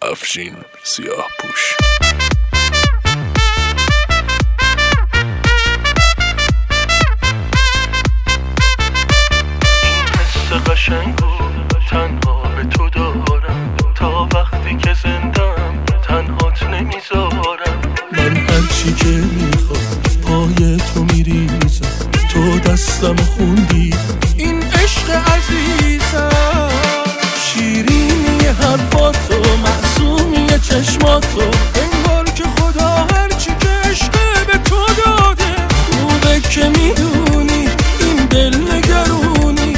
افشین سیاه پوش. قشنگو تنها به تو دارم، تا وقتی که زندم تنهات نمیذارم. من هرچی که میخوام پای تو میریزم، تو دستم خوندی این عشق عزیزم. شیرینی حرفاتو، معصومی چشماتو، انگار که خدا هرچی که عشق به تو داده. خوبه که میدونی این دل نگرونی،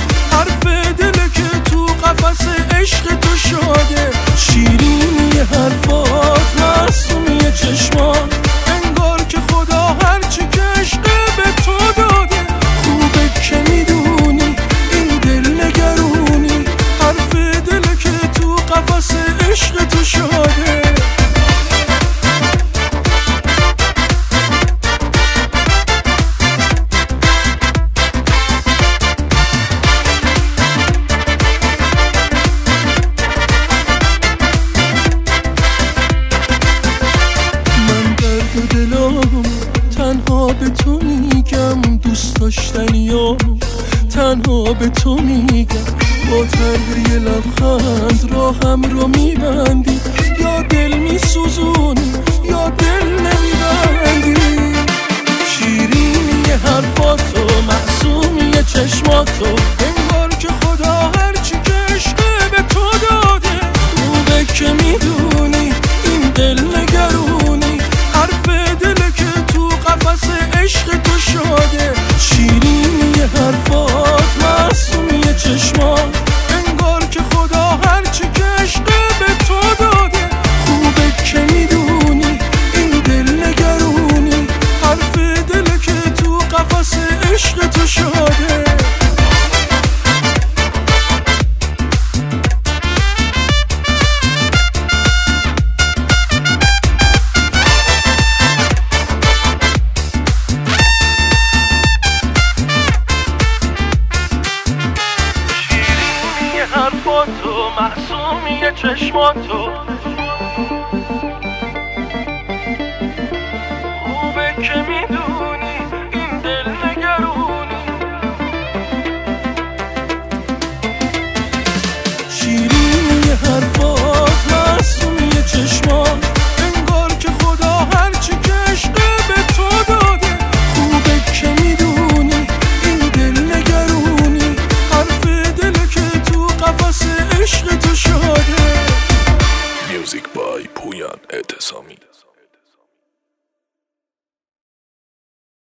قفس عشق تو شده. شیرینی حرفات، معصومی چشمات، انگار که خدا هرچی که عشق به تو داده. خوبه که میدونی این دل نگرونی، حرف دل که تو قفس عشق تو شده. تنها به تو میگم، دوست داشتنیام تنها به تو میگم. با طرح یه لبخند راهم رو میبندی، یا دل میسوزونی یا دل نمیبندی. شیرینی حرفاتو، معصومی چشماتو، انگار که خدا هرچی که عشق به تو داده. خوبه که میدونی این دل نگرونی، حرف دل که تو قفس عشق تو شده. شیرینی حرفات، معصومی چشمات، انگار که خدا هرچی که عشق به تو داده. خوبه که میدونی این دل نگرونی، حرف دل که تو قفس عشق تو شده. حرفاتو، معصومی چشماتو، خوبه که میدونی این دل نگرونی. شیرینی حرفات، معصومی چشمات، انگار که خدا هرچی که عشق به تو داده. خوبه که میدونی این دل نگرونی، حرف دل که تو قفس عشق تو شده. میوزیک بای پویان اعتصامی.